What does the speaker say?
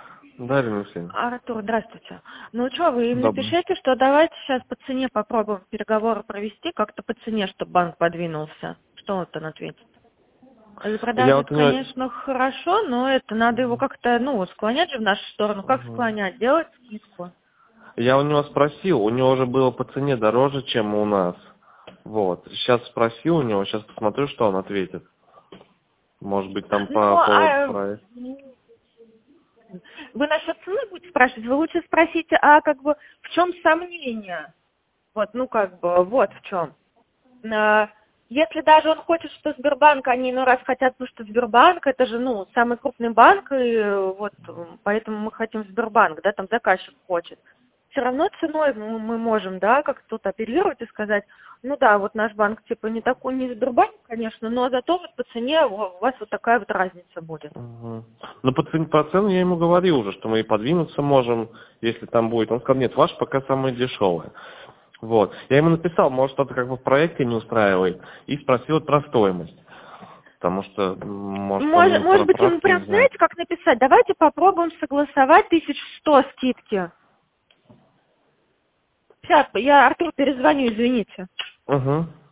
Да, Ирина Алексеевна. Артур, здравствуйте. Ну что, вы им Добрый. напишите, что давайте сейчас по цене попробуем переговоры провести, как-то по цене, чтобы банк подвинулся. Что вот он ответит? За Я продажу, вот это, у него... конечно, хорошо, но это надо его как-то, склонять же в нашу сторону. Как Мгм. склонять? Делать скидку? Я у него спросил, у него уже было по цене дороже, чем у нас. Вот. Сейчас спросил у него, сейчас посмотрю, что он ответит. Может быть, там Ну, по поводу проекта. вы насчет цены будете спрашивать, вы лучше спросите, а как бы в чем сомнение? Вот, вот в чем. Если даже он хочет, что Сбербанк, они раз хотят, потому что Сбербанк, это же, самый крупный банк, и поэтому мы хотим Сбербанк, да, там заказчик хочет. Все равно ценой мы можем, да, как тут апеллировать и сказать, вот наш банк, типа, не такой, не Сбербанк, конечно, но зато вот по цене у вас вот такая вот разница будет. Угу. Ну, по цену я ему говорил уже, что мы и подвинуться можем, если там будет. Он сказал, нет, ваш пока самый дешевый. Вот. Я ему написал, может, что-то как бы в проекте не устраивает, и спросил про стоимость. Потому что, может, он Может про быть, ему правки не прям, знает. знаете, как написать, давайте попробуем согласовать 1100 скидки. Сейчас, я Артур перезвоню, извините. Угу.